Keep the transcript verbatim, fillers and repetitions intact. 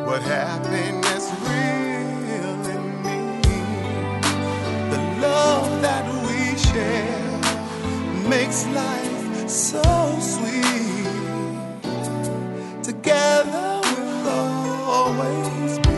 what happiness really means. The love that we share makes life so sweet. Together we'll always be.